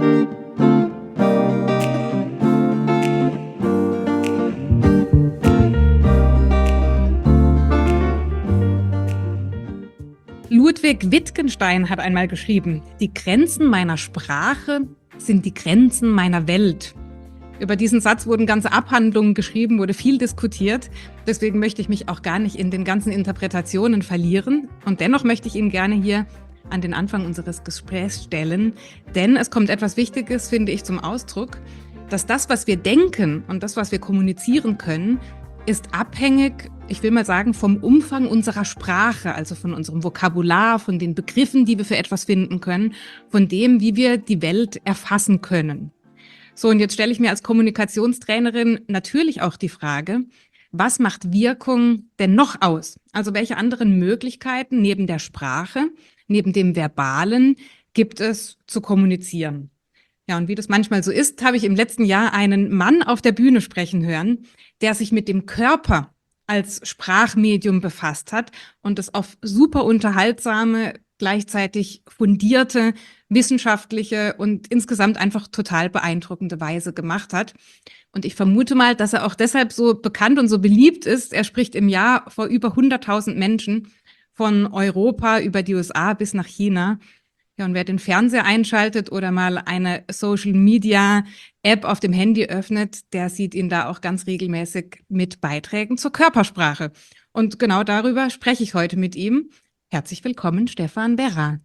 Ludwig Wittgenstein hat einmal geschrieben: Die Grenzen meiner Sprache sind die Grenzen meiner Welt. Über diesen Satz wurden ganze Abhandlungen geschrieben, wurde viel diskutiert. Deswegen möchte ich mich auch gar nicht in den ganzen Interpretationen verlieren. Und dennoch möchte ich ihn gerne hier an den Anfang unseres Gesprächs stellen. Denn es kommt etwas Wichtiges, finde ich, zum Ausdruck, dass das, was wir denken und das, was wir kommunizieren können, ist abhängig, ich will mal sagen, vom Umfang unserer Sprache, also von unserem Vokabular, von den Begriffen, die wir für etwas finden können, von dem, wie wir die Welt erfassen können. So, und jetzt stelle ich mir als Kommunikationstrainerin natürlich auch die Frage, was macht Wirkung denn noch aus? Also welche anderen Möglichkeiten neben der Sprache, neben dem Verbalen gibt es zu kommunizieren? Ja, und wie das manchmal so ist, habe ich im letzten Jahr einen Mann auf der Bühne sprechen hören, der sich mit dem Körper als Sprachmedium befasst hat und es auf super unterhaltsame, gleichzeitig fundierte, wissenschaftliche und insgesamt einfach total beeindruckende Weise gemacht hat. Und ich vermute mal, dass er auch deshalb so bekannt und so beliebt ist. Er spricht im Jahr vor über 100.000 Menschen von Europa über die USA bis nach China. Ja, und wer den Fernseher einschaltet oder mal eine Social-Media-App auf dem Handy öffnet, der sieht ihn da auch ganz regelmäßig mit Beiträgen zur Körpersprache. Und genau darüber spreche ich heute mit ihm. Herzlich willkommen, Stefan Berra.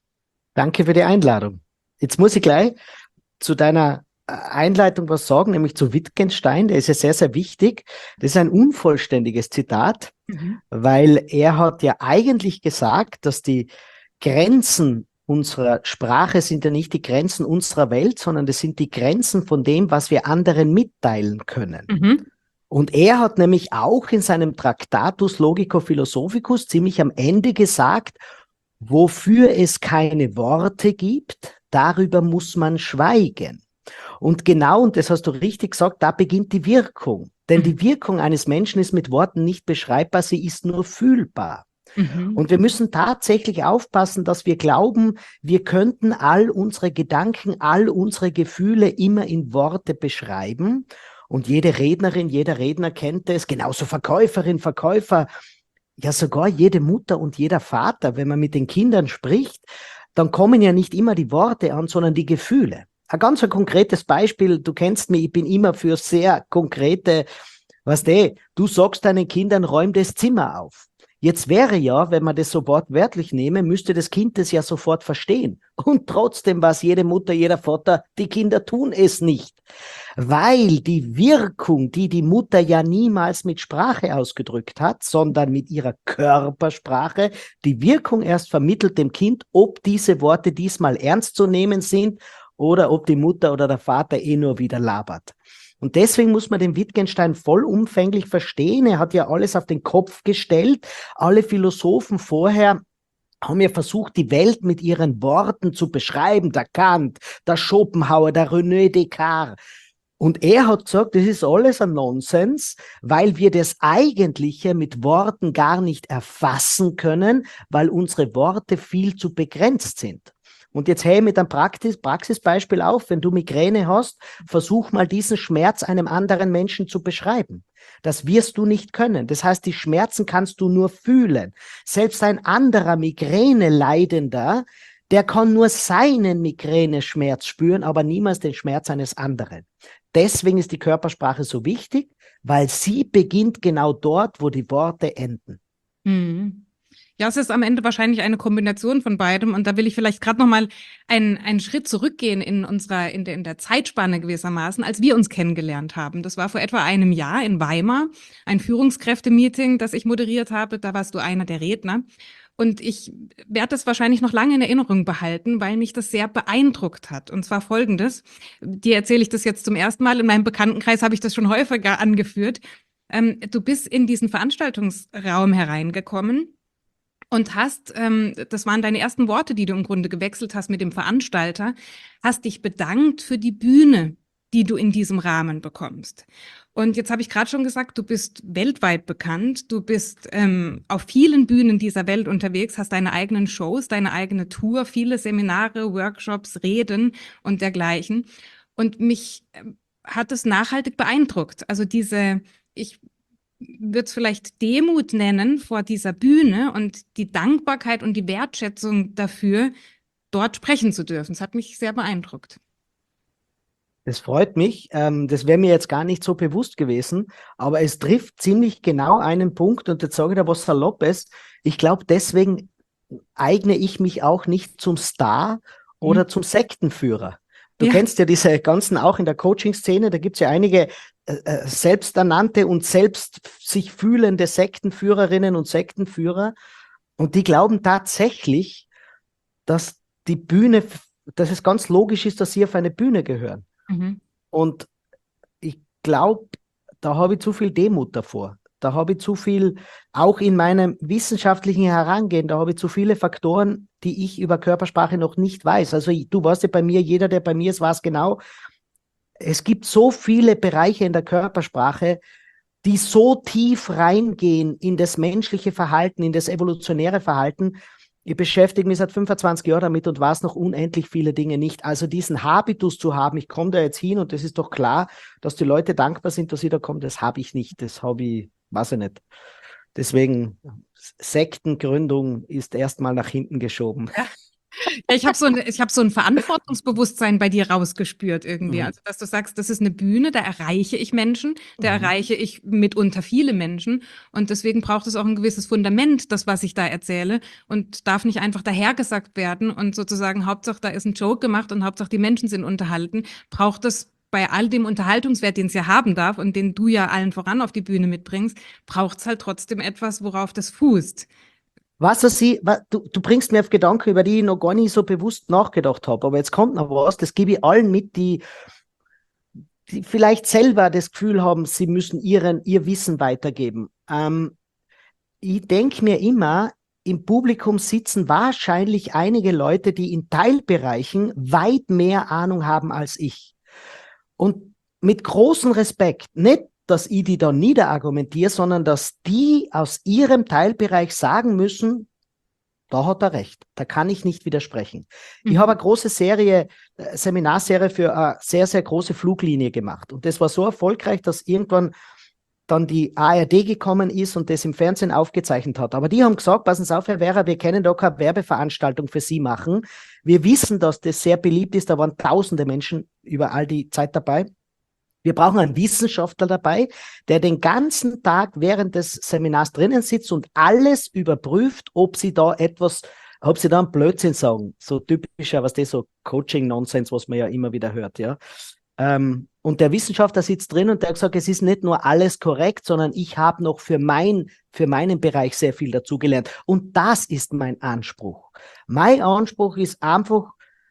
Danke für die Einladung. Jetzt muss ich gleich zu deiner Einleitung was sagen, nämlich zu Wittgenstein. Der ist ja sehr, sehr wichtig. Das ist ein unvollständiges Zitat, weil er hat ja eigentlich gesagt, dass die Grenzen unserer Sprache sind ja nicht die Grenzen unserer Welt, sondern das sind die Grenzen von dem, was wir anderen mitteilen können. Und er hat nämlich auch in seinem Tractatus Logico Philosophicus ziemlich am Ende gesagt, wofür es keine Worte gibt, darüber muss man schweigen. Und genau, und das hast du richtig gesagt, da beginnt die Wirkung. Denn die Wirkung eines Menschen ist mit Worten nicht beschreibbar, sie ist nur fühlbar. Und wir müssen tatsächlich aufpassen, dass wir glauben, wir könnten all unsere Gedanken, all unsere Gefühle immer in Worte beschreiben. Und jede Rednerin, jeder Redner kennt es, genauso Verkäuferin, Verkäufer, ja sogar jede Mutter und jeder Vater, wenn man mit den Kindern spricht, dann kommen ja nicht immer die Worte an, sondern die Gefühle. Ein ganz konkretes Beispiel, du kennst mich, ich bin immer für sehr konkrete, du sagst deinen Kindern, räum das Zimmer auf. Jetzt wäre ja, wenn man das so wortwörtlich nehme, müsste das Kind das ja sofort verstehen. Und trotzdem weiß jede Mutter, jeder Vater, die Kinder tun es nicht. Weil die Wirkung, die die Mutter ja niemals mit Sprache ausgedrückt hat, sondern mit ihrer Körpersprache, die Wirkung erst vermittelt dem Kind, ob diese Worte diesmal ernst zu nehmen sind oder ob die Mutter oder der Vater nur wieder labert. Und deswegen muss man den Wittgenstein vollumfänglich verstehen. Er hat ja alles auf den Kopf gestellt. Alle Philosophen vorher haben ja versucht, die Welt mit ihren Worten zu beschreiben. Der Kant, der Schopenhauer, der René Descartes. Und er hat gesagt, das ist alles ein Nonsens, weil wir das Eigentliche mit Worten gar nicht erfassen können, weil unsere Worte viel zu begrenzt sind. Und jetzt hey mit einem Praxisbeispiel auf, wenn du Migräne hast, versuch mal diesen Schmerz einem anderen Menschen zu beschreiben. Das wirst du nicht können. Das heißt, die Schmerzen kannst du nur fühlen. Selbst ein anderer Migräne-Leidender, der kann nur seinen Migräneschmerz spüren, aber niemals den Schmerz eines anderen. Deswegen ist die Körpersprache so wichtig, weil sie beginnt genau dort, wo die Worte enden. Ja, es ist am Ende wahrscheinlich eine Kombination von beidem. Und da will ich vielleicht gerade noch mal einen Schritt zurückgehen in der Zeitspanne gewissermaßen, als wir uns kennengelernt haben. Das war vor etwa einem Jahr in Weimar, ein Führungskräftemeeting, das ich moderiert habe. Da warst du einer der Redner. Und ich werde das wahrscheinlich noch lange in Erinnerung behalten, weil mich das sehr beeindruckt hat. Und zwar Folgendes. Dir erzähle ich das jetzt zum ersten Mal. In meinem Bekanntenkreis habe ich das schon häufiger angeführt. Du bist in diesen Veranstaltungsraum hereingekommen und hast, das waren deine ersten Worte, die du im Grunde gewechselt hast mit dem Veranstalter, hast dich bedankt für die Bühne, die du in diesem Rahmen bekommst. Und jetzt habe ich gerade schon gesagt, du bist weltweit bekannt, du bist auf vielen Bühnen dieser Welt unterwegs, hast deine eigenen Shows, deine eigene Tour, viele Seminare, Workshops, Reden und dergleichen. Und mich hat es nachhaltig beeindruckt. Also ich würde es vielleicht Demut nennen vor dieser Bühne und die Dankbarkeit und die Wertschätzung dafür, dort sprechen zu dürfen. Es hat mich sehr beeindruckt. Das freut mich. Das wäre mir jetzt gar nicht so bewusst gewesen, aber es trifft ziemlich genau einen Punkt und jetzt sage ich da was Saloppes. Ich glaube, deswegen eigne ich mich auch nicht zum Star oder zum Sektenführer. Du kennst ja diese ganzen, auch in der Coaching-Szene, da gibt es ja einige selbsternannte und selbst sich fühlende Sektenführerinnen und Sektenführer und die glauben tatsächlich, dass die Bühne, dass es ganz logisch ist, dass sie auf eine Bühne gehören. Und ich glaube, da habe ich zu viel Demut davor. Da habe ich zu viel, auch in meinem wissenschaftlichen Herangehen, da habe ich zu viele Faktoren, die ich über Körpersprache noch nicht weiß. Also du weißt ja bei mir, jeder, der bei mir ist, weiß genau, es gibt so viele Bereiche in der Körpersprache, die so tief reingehen in das menschliche Verhalten, in das evolutionäre Verhalten. Ich beschäftige mich seit 25 Jahren damit und weiß noch unendlich viele Dinge nicht. Also diesen Habitus zu haben, ich komme da jetzt hin und es ist doch klar, dass die Leute dankbar sind, dass ich da komme, das habe ich nicht. Das habe ich, weiß ich nicht. Deswegen, Sektengründung ist erstmal nach hinten geschoben. Ja. Ich habe so ein Verantwortungsbewusstsein bei dir rausgespürt irgendwie. Also, dass du sagst, das ist eine Bühne, da erreiche ich Menschen, da erreiche ich mitunter viele Menschen. Und deswegen braucht es auch ein gewisses Fundament, das, was ich da erzähle. Und darf nicht einfach dahergesagt werden und sozusagen Hauptsache, da ist ein Joke gemacht und Hauptsache, die Menschen sind unterhalten. Braucht es bei all dem Unterhaltungswert, den es ja haben darf und den du ja allen voran auf die Bühne mitbringst, braucht es halt trotzdem etwas, worauf das fußt. Du bringst mir auf Gedanken, über die ich noch gar nicht so bewusst nachgedacht habe. Aber jetzt kommt noch was, das gebe ich allen mit, die vielleicht selber das Gefühl haben, sie müssen ihr Wissen weitergeben. Ich denke mir immer, im Publikum sitzen wahrscheinlich einige Leute, die in Teilbereichen weit mehr Ahnung haben als ich. Und mit großem Respekt, nicht, dass ich die da niederargumentiere, sondern dass die aus ihrem Teilbereich sagen müssen, da hat er recht, da kann ich nicht widersprechen. Ich habe eine große Seminarserie für eine sehr, sehr große Fluglinie gemacht. Und das war so erfolgreich, dass irgendwann dann die ARD gekommen ist und das im Fernsehen aufgezeichnet hat. Aber die haben gesagt, passen Sie auf, Herr Werra, wir können da keine Werbeveranstaltung für Sie machen. Wir wissen, dass das sehr beliebt ist, da waren tausende Menschen über all die Zeit dabei. Wir brauchen einen Wissenschaftler dabei, der den ganzen Tag während des Seminars drinnen sitzt und alles überprüft, ob sie da einen Blödsinn sagen. So typischer, was das so Coaching-Nonsens, was man ja immer wieder hört, ja. Und der Wissenschaftler sitzt drin und der hat gesagt, es ist nicht nur alles korrekt, sondern ich habe noch für meinen Bereich sehr viel dazugelernt. Und das ist mein Anspruch. Mein Anspruch ist einfach,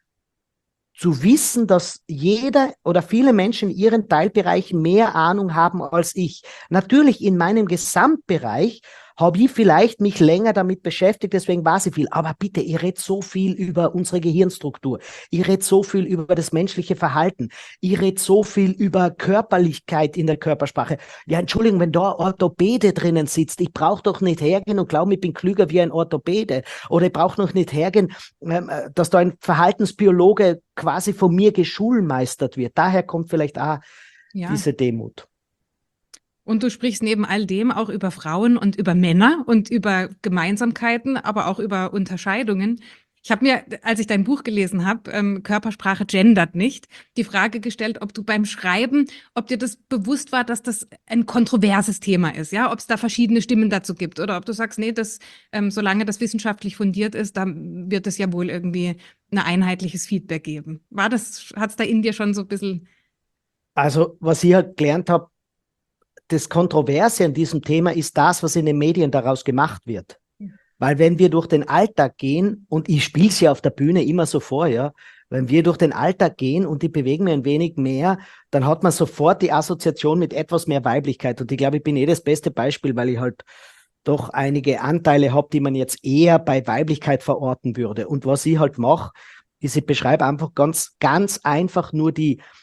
zu wissen, dass jeder oder viele Menschen in ihren Teilbereichen mehr Ahnung haben als ich. Natürlich in meinem Gesamtbereich habe ich vielleicht mich länger damit beschäftigt, deswegen weiß ich viel. Aber bitte, ich rede so viel über unsere Gehirnstruktur. Ich rede so viel über das menschliche Verhalten. Ich rede so viel über Körperlichkeit in der Körpersprache. Ja, Entschuldigung, wenn da ein Orthopäde drinnen sitzt, ich brauche doch nicht hergehen und glauben, ich bin klüger wie ein Orthopäde. Oder ich brauche noch nicht hergehen, dass da ein Verhaltensbiologe quasi von mir geschulmeistert wird. Daher kommt vielleicht auch diese Demut. Und du sprichst neben all dem auch über Frauen und über Männer und über Gemeinsamkeiten, aber auch über Unterscheidungen. Ich habe mir, als ich dein Buch gelesen habe, Körpersprache gendert nicht, die Frage gestellt, ob du beim Schreiben, ob dir das bewusst war, dass das ein kontroverses Thema ist, ja, ob es da verschiedene Stimmen dazu gibt oder ob du sagst, nee, solange das wissenschaftlich fundiert ist, dann wird es ja wohl irgendwie ein einheitliches Feedback geben. Hat es da in dir schon so ein bisschen? Also, was ich halt gelernt habe, das Kontroverse an diesem Thema ist das, was in den Medien daraus gemacht wird. Weil wenn wir durch den Alltag gehen, und ich spiele es ja auf der Bühne immer so vor, ja, wenn wir durch den Alltag gehen und ich bewege mich ein wenig mehr, dann hat man sofort die Assoziation mit etwas mehr Weiblichkeit. Und ich glaube, ich bin das beste Beispiel, weil ich halt doch einige Anteile habe, die man jetzt eher bei Weiblichkeit verorten würde. Und was ich halt mache, ist, ich beschreibe einfach ganz, ganz einfach nur die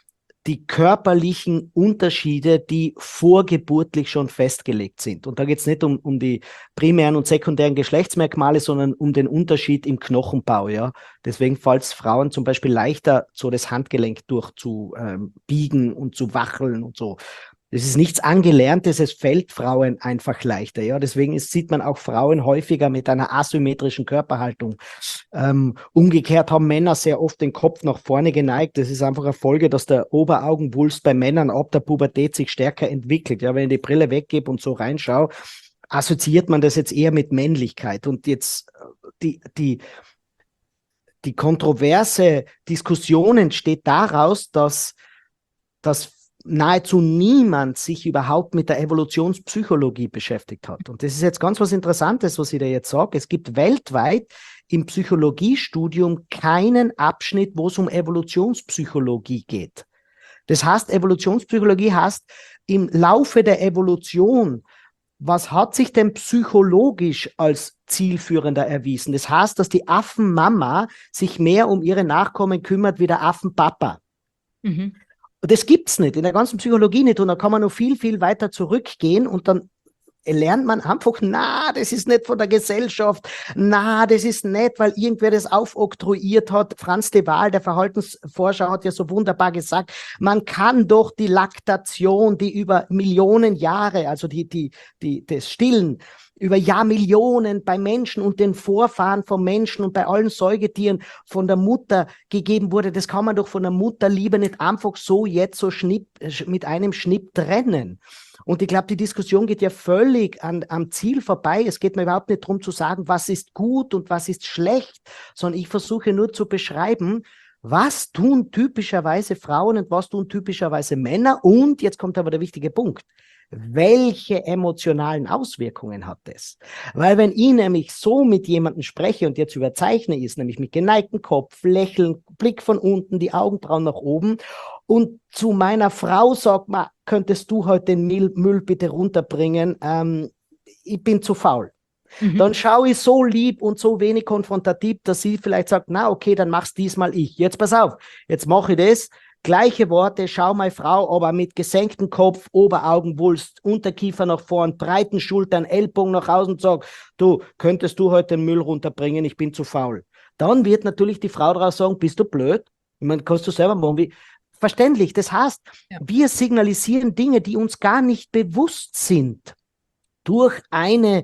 die körperlichen Unterschiede, die vorgeburtlich schon festgelegt sind. Und da geht es nicht um die primären und sekundären Geschlechtsmerkmale, sondern um den Unterschied im Knochenbau. Ja? Deswegen fällt es Frauen zum Beispiel leichter, so das Handgelenk durchzubiegen und zu wacheln und so. Das ist nichts Angelerntes, es fällt Frauen einfach leichter. Ja? Deswegen sieht man auch Frauen häufiger mit einer asymmetrischen Körperhaltung. Umgekehrt haben Männer sehr oft den Kopf nach vorne geneigt. Das ist einfach eine Folge, dass der Oberaugenwulst bei Männern ab der Pubertät sich stärker entwickelt. Ja, wenn ich die Brille weggebe und so reinschaue, assoziiert man das jetzt eher mit Männlichkeit. Und jetzt die kontroverse Diskussion entsteht daraus, dass nahezu niemand sich überhaupt mit der Evolutionspsychologie beschäftigt hat. Und das ist jetzt ganz was Interessantes, was ich dir jetzt sage. Es gibt weltweit im Psychologiestudium keinen Abschnitt, wo es um Evolutionspsychologie geht. Das heißt, Evolutionspsychologie heißt, im Laufe der Evolution, was hat sich denn psychologisch als zielführender erwiesen? Das heißt, dass die Affenmama sich mehr um ihre Nachkommen kümmert wie der Affenpapa. Mhm. Das gibt's nicht, in der ganzen Psychologie nicht. Und da kann man noch viel, viel weiter zurückgehen und dann lernt man einfach, das ist nicht von der Gesellschaft, das ist nicht, weil irgendwer das aufoktroyiert hat. Frans de Waal, der Verhaltensforscher, hat ja so wunderbar gesagt, man kann doch die Laktation, die über Millionen Jahre, also das Stillen, über Jahrmillionen bei Menschen und den Vorfahren von Menschen und bei allen Säugetieren von der Mutter gegeben wurde, das kann man doch von der Mutterliebe nicht einfach so jetzt so mit einem Schnipp trennen. Und ich glaube, die Diskussion geht ja völlig am Ziel vorbei. Es geht mir überhaupt nicht darum zu sagen, was ist gut und was ist schlecht, sondern ich versuche nur zu beschreiben, was tun typischerweise Frauen und was tun typischerweise Männer. Und jetzt kommt aber der wichtige Punkt. Welche emotionalen Auswirkungen hat das? Weil wenn ich nämlich so mit jemandem spreche und jetzt überzeichne ist, nämlich mit geneigtem Kopf, Lächeln, Blick von unten, die Augenbrauen nach oben und zu meiner Frau sagt, könntest du heute den Müll bitte runterbringen? Ich bin zu faul. Dann schaue ich so lieb und so wenig konfrontativ, dass sie vielleicht sagt, okay, dann mach's diesmal ich. Jetzt pass auf, jetzt mache ich das. Gleiche Worte, schau meine Frau, aber mit gesenktem Kopf, Oberaugenwulst, Unterkiefer nach vorn, breiten Schultern, Ellbogen nach außen und sag, du, könntest du heute den Müll runterbringen, ich bin zu faul. Dann wird natürlich die Frau daraus sagen, bist du blöd? Ich meine, kannst du selber machen. Verständlich, das heißt, wir signalisieren Dinge, die uns gar nicht bewusst sind, durch eine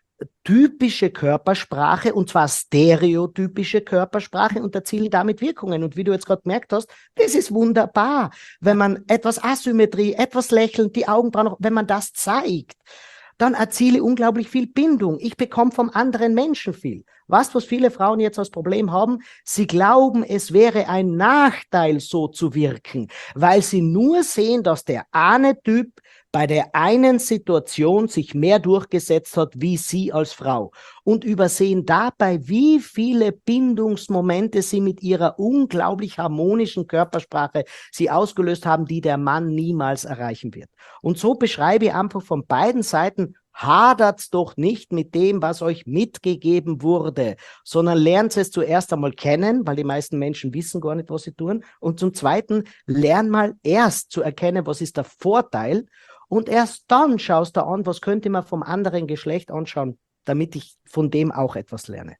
typische Körpersprache, und zwar stereotypische Körpersprache, und erzielen damit Wirkungen. Und wie du jetzt gerade gemerkt hast, das ist wunderbar, wenn man etwas Asymmetrie, etwas Lächeln, die Augenbrauen, wenn man das zeigt, dann erziele unglaublich viel Bindung. Ich bekomme vom anderen Menschen viel. Was viele Frauen jetzt als Problem haben, sie glauben, es wäre ein Nachteil, so zu wirken, weil sie nur sehen, dass der eine Typ bei der einen Situation sich mehr durchgesetzt hat wie sie als Frau und übersehen dabei, wie viele Bindungsmomente sie mit ihrer unglaublich harmonischen Körpersprache sie ausgelöst haben, die der Mann niemals erreichen wird. Und so beschreibe ich einfach von beiden Seiten, hadert's doch nicht mit dem, was euch mitgegeben wurde, sondern lernt es zuerst einmal kennen, weil die meisten Menschen wissen gar nicht, was sie tun. Und zum Zweiten, lern mal erst zu erkennen, was ist der Vorteil. Und erst dann schaust du an, was könnte man vom anderen Geschlecht anschauen, damit ich von dem auch etwas lerne.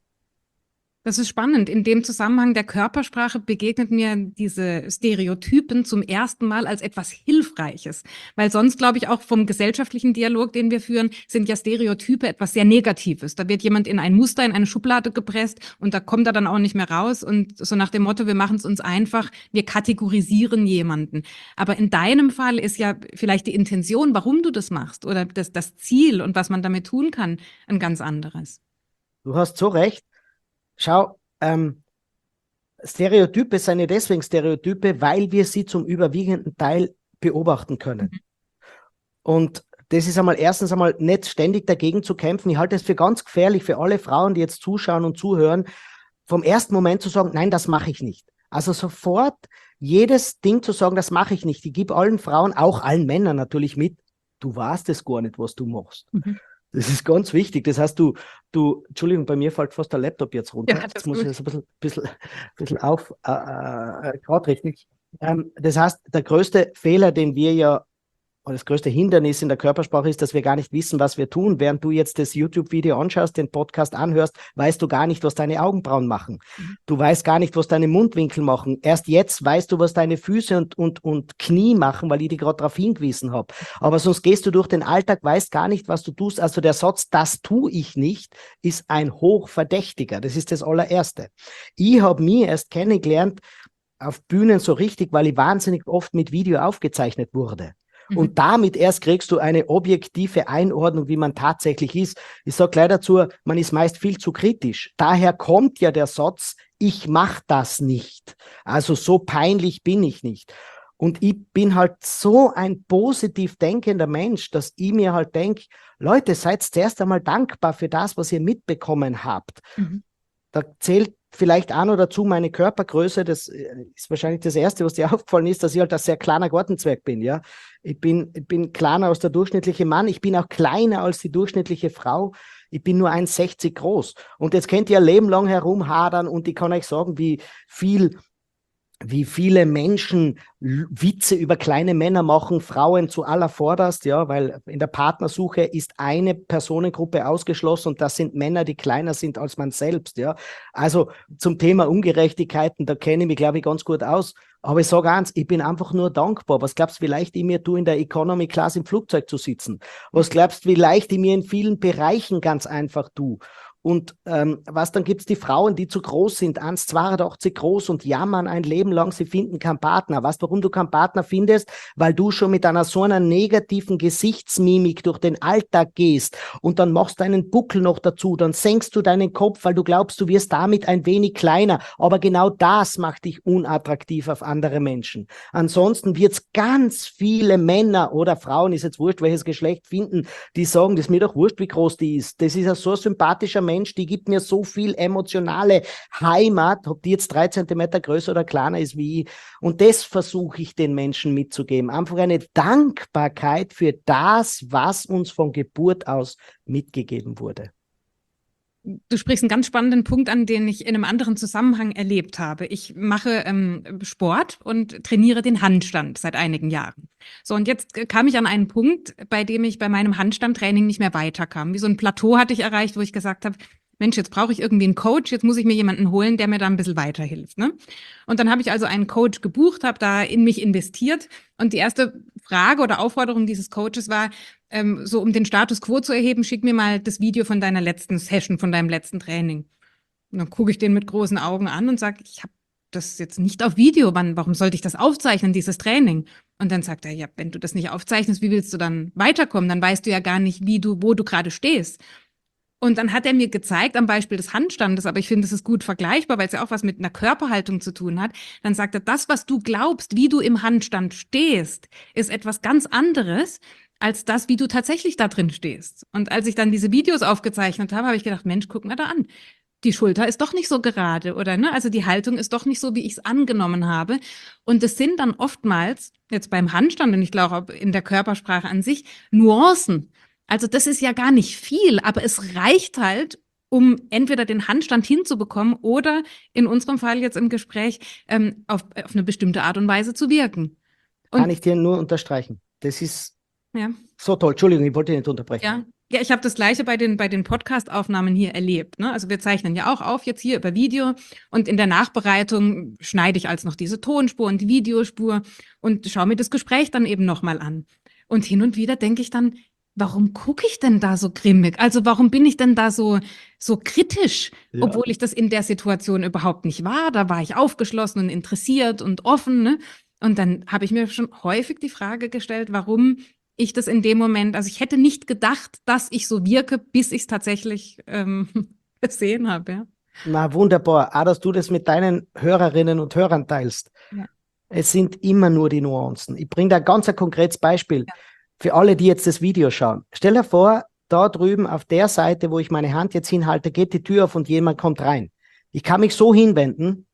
Das ist spannend. In dem Zusammenhang der Körpersprache begegnet mir diese Stereotypen zum ersten Mal als etwas Hilfreiches. Weil sonst, glaube ich, auch vom gesellschaftlichen Dialog, den wir führen, sind ja Stereotype etwas sehr Negatives. Da wird jemand in ein Muster, in eine Schublade gepresst und da kommt er dann auch nicht mehr raus. Und so nach dem Motto, wir machen es uns einfach, wir kategorisieren jemanden. Aber in deinem Fall ist ja vielleicht die Intention, warum du das machst oder das Ziel und was man damit tun kann, ein ganz anderes. Du hast so recht. Schau, Stereotype sind ja deswegen Stereotype, weil wir sie zum überwiegenden Teil beobachten können. Und das ist erstens einmal nicht ständig dagegen zu kämpfen. Ich halte es für ganz gefährlich für alle Frauen, die jetzt zuschauen und zuhören, vom ersten Moment zu sagen, nein, das mache ich nicht. Also sofort jedes Ding zu sagen, das mache ich nicht. Ich gebe allen Frauen, auch allen Männern natürlich mit, du weißt es gar nicht, was du machst. Das ist ganz wichtig. Das heißt, du, Entschuldigung, bei mir fällt fast der Laptop jetzt runter. Ja, jetzt muss ich das ein bisschen gerade richten. Das heißt, der größte Fehler, den wir ja, oder das größte Hindernis in der Körpersprache ist, dass wir gar nicht wissen, was wir tun. Während du jetzt das YouTube-Video anschaust, den Podcast anhörst, weißt du gar nicht, was deine Augenbrauen machen. Du weißt gar nicht, was deine Mundwinkel machen. Erst jetzt weißt du, was deine Füße und Knie machen, weil ich dich gerade darauf hingewiesen habe. Aber sonst gehst du durch den Alltag, weißt gar nicht, was du tust. Also der Satz, das tue ich nicht, ist ein hochverdächtiger. Das ist das allererste. Ich habe mich erst kennengelernt auf Bühnen so richtig, weil ich wahnsinnig oft mit Video aufgezeichnet wurde. Und damit erst kriegst du eine objektive Einordnung, wie man tatsächlich ist. Ich sage gleich dazu, man ist meist viel zu kritisch. Daher kommt ja der Satz, ich mache das nicht. Also so peinlich bin ich nicht. Und ich bin halt so ein positiv denkender Mensch, dass ich mir halt denke, Leute, seid zuerst einmal dankbar für das, was ihr mitbekommen habt. Da zählt vielleicht auch noch dazu meine Körpergröße. Das ist wahrscheinlich das Erste, was dir aufgefallen ist, dass ich halt ein sehr kleiner Gartenzwerg bin. Ja? Ich bin kleiner als der durchschnittliche Mann. Ich bin auch kleiner als die durchschnittliche Frau. Ich bin nur 1,60 groß. Und jetzt könnt ihr ein Leben lang herumhadern und ich kann euch sagen, wie viele Menschen Witze über kleine Männer machen, Frauen zu allervorderst, ja, weil in der Partnersuche ist eine Personengruppe ausgeschlossen und das sind Männer, die kleiner sind als man selbst, ja. Also zum Thema Ungerechtigkeiten, da kenne ich mich, glaube ich, ganz gut aus. Aber ich sage eins, ich bin einfach nur dankbar. Was glaubst du, wie leicht ich mir tue, in der Economy Class im Flugzeug zu sitzen? Was glaubst du, wie leicht ich mir in vielen Bereichen ganz einfach tue? Und dann gibt es die Frauen, die zu groß sind, 1,82 groß und jammern ein Leben lang, sie finden keinen Partner. Weißt du, warum du keinen Partner findest? Weil du schon mit so einer negativen Gesichtsmimik durch den Alltag gehst und dann machst du einen Buckel noch dazu, dann senkst du deinen Kopf, weil du glaubst, du wirst damit ein wenig kleiner. Aber genau das macht dich unattraktiv auf andere Menschen. Ansonsten wird es ganz viele Männer oder Frauen, ist jetzt wurscht, welches Geschlecht, finden, die sagen, das ist mir doch wurscht, wie groß die ist. Das ist ein so sympathischer Mensch, die gibt mir so viel emotionale Heimat, ob die jetzt 3 Zentimeter größer oder kleiner ist wie ich. Und das versuche ich den Menschen mitzugeben. Einfach eine Dankbarkeit für das, was uns von Geburt aus mitgegeben wurde. Du sprichst einen ganz spannenden Punkt an, den ich in einem anderen Zusammenhang erlebt habe. Ich mache Sport und trainiere den Handstand seit einigen Jahren. So, und jetzt kam ich an einen Punkt, bei dem ich bei meinem Handstandtraining nicht mehr weiterkam. Wie so ein Plateau hatte ich erreicht, wo ich gesagt habe, Mensch, jetzt brauche ich irgendwie einen Coach, jetzt muss ich mir jemanden holen, der mir da ein bisschen weiterhilft, ne? Und dann habe ich also einen Coach gebucht, habe da in mich investiert und die erste Frage oder Aufforderung dieses Coaches war, so um den Status quo zu erheben, schick mir mal das Video von deiner letzten Session, von deinem letzten Training. Und dann gucke ich den mit großen Augen an und sage, ich habe das jetzt nicht auf Video, warum sollte ich das aufzeichnen, dieses Training? Und dann sagt er, ja, wenn du das nicht aufzeichnest, wie willst du dann weiterkommen? Dann weißt du ja gar nicht, wo du gerade stehst. Und dann hat er mir gezeigt, am Beispiel des Handstandes, aber ich finde, es ist gut vergleichbar, weil es ja auch was mit einer Körperhaltung zu tun hat. Dann sagt er, das, was du glaubst, wie du im Handstand stehst, ist etwas ganz anderes als das, wie du tatsächlich da drin stehst. Und als ich dann diese Videos aufgezeichnet habe, habe ich gedacht, Mensch, guck mal da an. Die Schulter ist doch nicht so gerade, oder ne? Also die Haltung ist doch nicht so, wie ich es angenommen habe. Und es sind dann oftmals, jetzt beim Handstand und ich glaube in der Körpersprache an sich, Nuancen. Also das ist ja gar nicht viel, aber es reicht halt, um entweder den Handstand hinzubekommen oder in unserem Fall jetzt im Gespräch auf eine bestimmte Art und Weise zu wirken. Und kann ich dir nur unterstreichen. Das ist ja. So toll. Entschuldigung, ich wollte dich nicht unterbrechen. Ja, ich habe das Gleiche bei den Podcast-Aufnahmen hier erlebt, ne? Also wir zeichnen ja auch auf jetzt hier über Video und in der Nachbereitung schneide ich als noch diese Tonspur und die Videospur und schaue mir das Gespräch dann eben nochmal an. Und hin und wieder denke ich dann, warum gucke ich denn da so grimmig? Also warum bin ich denn da so kritisch, obwohl ich das in der Situation überhaupt nicht war? Da war ich aufgeschlossen und interessiert und offen, ne? Und dann habe ich mir schon häufig die Frage gestellt, warum ich das in dem Moment, also ich hätte nicht gedacht, dass ich so wirke, bis ich es tatsächlich gesehen habe, ja. Na, wunderbar. Auch, dass du das mit deinen Hörerinnen und Hörern teilst. Ja. Es sind immer nur die Nuancen. Ich bringe da ganz ein konkretes Beispiel für alle, die jetzt das Video schauen. Stell dir vor, da drüben auf der Seite, wo ich meine Hand jetzt hinhalte, geht die Tür auf und jemand kommt rein. Ich kann mich so hinwenden.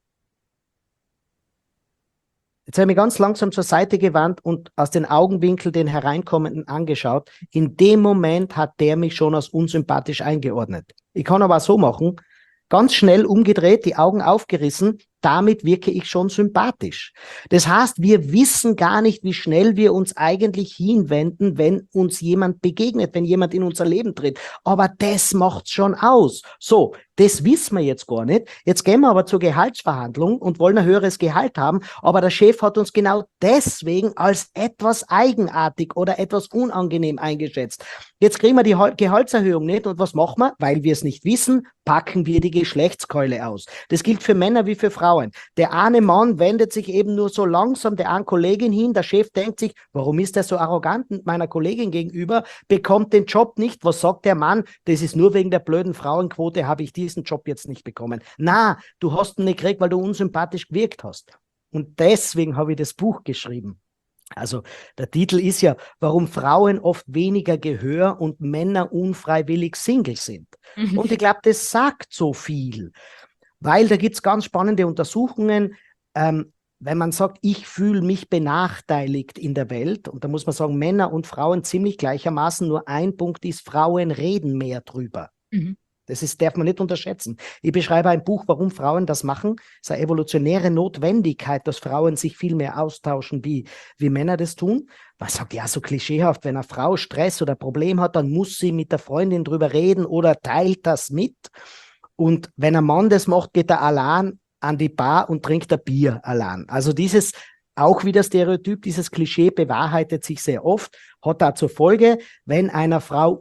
Jetzt habe ich mich ganz langsam zur Seite gewandt und aus den Augenwinkel den Hereinkommenden angeschaut. In dem Moment hat der mich schon als unsympathisch eingeordnet. Ich kann aber auch so machen, ganz schnell umgedreht, die Augen aufgerissen damit wirke ich schon sympathisch. Das heißt, wir wissen gar nicht, wie schnell wir uns eigentlich hinwenden, wenn uns jemand begegnet, wenn jemand in unser Leben tritt. Aber das macht's schon aus. So, das wissen wir jetzt gar nicht. Jetzt gehen wir aber zur Gehaltsverhandlung und wollen ein höheres Gehalt haben, aber der Chef hat uns genau deswegen als etwas eigenartig oder etwas unangenehm eingeschätzt. Jetzt kriegen wir die Gehaltserhöhung nicht und was machen wir? Weil wir es nicht wissen, packen wir die Geschlechtskeule aus. Das gilt für Männer wie für Frauen. Der eine Mann wendet sich eben nur so langsam der einen Kollegin hin, der Chef denkt sich, warum ist er so arrogant meiner Kollegin gegenüber, bekommt den Job nicht. Was sagt der Mann? Das ist nur wegen der blöden Frauenquote, habe ich diesen Job jetzt nicht bekommen. Na, du hast ihn nicht gekriegt, weil du unsympathisch gewirkt hast. Und deswegen habe ich das Buch geschrieben. Also der Titel ist ja, warum Frauen oft weniger Gehör und Männer unfreiwillig Single sind. Und ich glaube, das sagt so viel, weil da gibt es ganz spannende Untersuchungen, wenn man sagt, ich fühle mich benachteiligt in der Welt, und da muss man sagen, Männer und Frauen ziemlich gleichermaßen, nur ein Punkt ist, Frauen reden mehr drüber. Darf man nicht unterschätzen. Ich beschreibe ein Buch, warum Frauen das machen. Es ist eine evolutionäre Notwendigkeit, dass Frauen sich viel mehr austauschen, wie Männer das tun. Man sagt ja so klischeehaft, wenn eine Frau Stress oder Problem hat, dann muss sie mit der Freundin drüber reden oder teilt das mit. Und wenn ein Mann das macht, geht er allein an die Bar und trinkt ein Bier allein. Also dieses auch wieder Stereotyp, dieses Klischee bewahrheitet sich sehr oft, hat da zur Folge, wenn einer Frau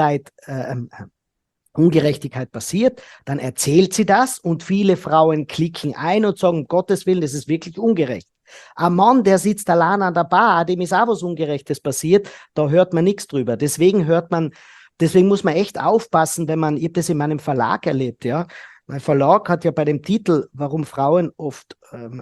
Ungerechtigkeit passiert, dann erzählt sie das und viele Frauen klicken ein und sagen, um Gottes Willen, das ist wirklich ungerecht. Ein Mann, der sitzt allein an der Bar, dem ist auch was Ungerechtes passiert, da hört man nichts drüber. Deswegen muss man echt aufpassen, ich habe das in meinem Verlag erlebt, ja. Mein Verlag hat ja bei dem Titel, warum Frauen oft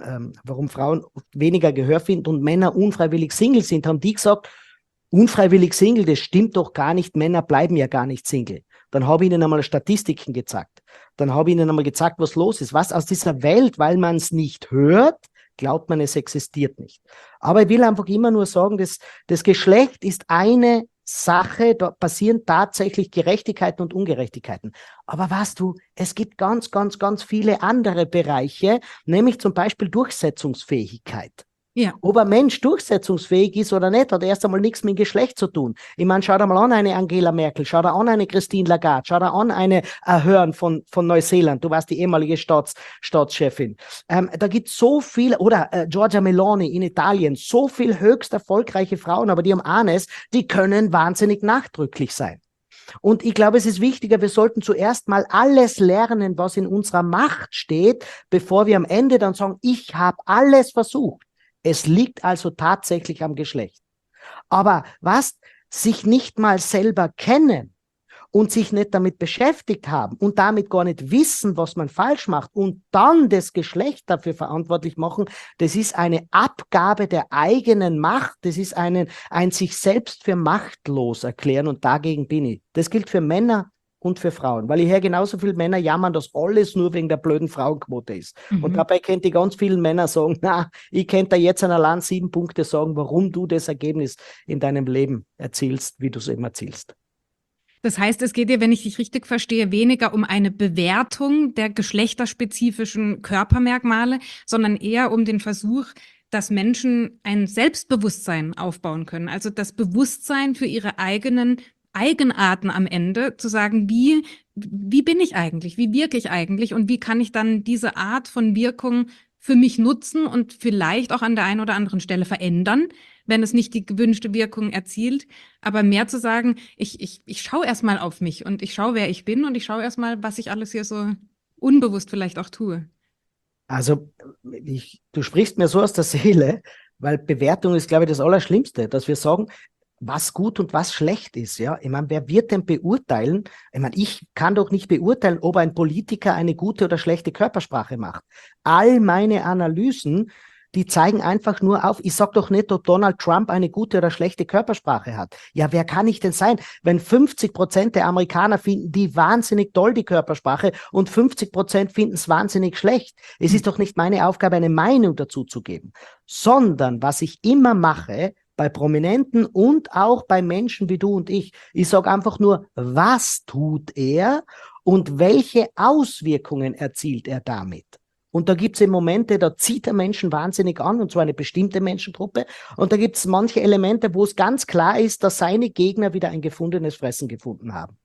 weniger Gehör finden und Männer unfreiwillig Single sind, haben die gesagt, unfreiwillig Single, das stimmt doch gar nicht, Männer bleiben ja gar nicht Single. Dann habe ich ihnen einmal Statistiken gezeigt. Dann habe ich ihnen einmal gezeigt, was los ist. Was aus dieser Welt, weil man es nicht hört, glaubt man, es existiert nicht. Aber ich will einfach immer nur sagen, das Geschlecht ist eine Sache, da passieren tatsächlich Gerechtigkeiten und Ungerechtigkeiten. Aber weißt du, es gibt ganz, ganz, ganz viele andere Bereiche, nämlich zum Beispiel Durchsetzungsfähigkeit. Ja. Ob ein Mensch durchsetzungsfähig ist oder nicht, hat erst einmal nichts mit Geschlecht zu tun. Ich meine, schau dir mal an eine Angela Merkel, schau dir an eine Christine Lagarde, schau dir an eine Ahern von Neuseeland, du warst die ehemalige Staatschefin. Da gibt es so viel, oder Giorgia Meloni in Italien, so viel höchst erfolgreiche Frauen, aber die haben eines, die können wahnsinnig nachdrücklich sein. Und ich glaube, es ist wichtiger, wir sollten zuerst mal alles lernen, was in unserer Macht steht, bevor wir am Ende dann sagen, ich habe alles versucht. Es liegt also tatsächlich am Geschlecht. Aber sich nicht mal selber kennen und sich nicht damit beschäftigt haben und damit gar nicht wissen, was man falsch macht und dann das Geschlecht dafür verantwortlich machen, das ist eine Abgabe der eigenen Macht, das ist ein sich selbst für machtlos erklären und dagegen bin ich. Das gilt für Männer und für Frauen, weil ich höre genauso viele Männer jammern, dass alles nur wegen der blöden Frauenquote ist. Und dabei könnte ich ganz vielen Männer sagen, ich könnte da jetzt allein 7 Punkte sagen, warum du das Ergebnis in deinem Leben erzielst, wie du es eben erzielst. Das heißt, es geht dir, wenn ich dich richtig verstehe, weniger um eine Bewertung der geschlechterspezifischen Körpermerkmale, sondern eher um den Versuch, dass Menschen ein Selbstbewusstsein aufbauen können. Also das Bewusstsein für ihre eigenen Eigenarten am Ende, zu sagen, wie bin ich eigentlich, wie wirke ich eigentlich und wie kann ich dann diese Art von Wirkung für mich nutzen und vielleicht auch an der einen oder anderen Stelle verändern, wenn es nicht die gewünschte Wirkung erzielt, aber mehr zu sagen, ich schaue erstmal auf mich und ich schaue, wer ich bin und ich schaue erstmal, was ich alles hier so unbewusst vielleicht auch tue. Also du sprichst mir so aus der Seele, weil Bewertung ist, glaube ich, das Allerschlimmste, dass wir sagen, was gut und was schlecht ist, ja. Ich meine, wer wird denn beurteilen? Ich meine, ich kann doch nicht beurteilen, ob ein Politiker eine gute oder schlechte Körpersprache macht. All meine Analysen, die zeigen einfach nur auf, ich sag doch nicht, ob Donald Trump eine gute oder schlechte Körpersprache hat. Ja, wer kann ich denn sein? Wenn 50% der Amerikaner finden die wahnsinnig toll, die Körpersprache, und 50% finden es wahnsinnig schlecht. Es ist doch nicht meine Aufgabe, eine Meinung dazu zu geben, sondern was ich immer mache, bei Prominenten und auch bei Menschen wie du und ich sage einfach nur, was tut er und welche Auswirkungen erzielt er damit? Und da gibt es Momente, da zieht der Menschen wahnsinnig an, und zwar eine bestimmte Menschengruppe. Und da gibt es manche Elemente, wo es ganz klar ist, dass seine Gegner wieder ein gefundenes Fressen gefunden haben.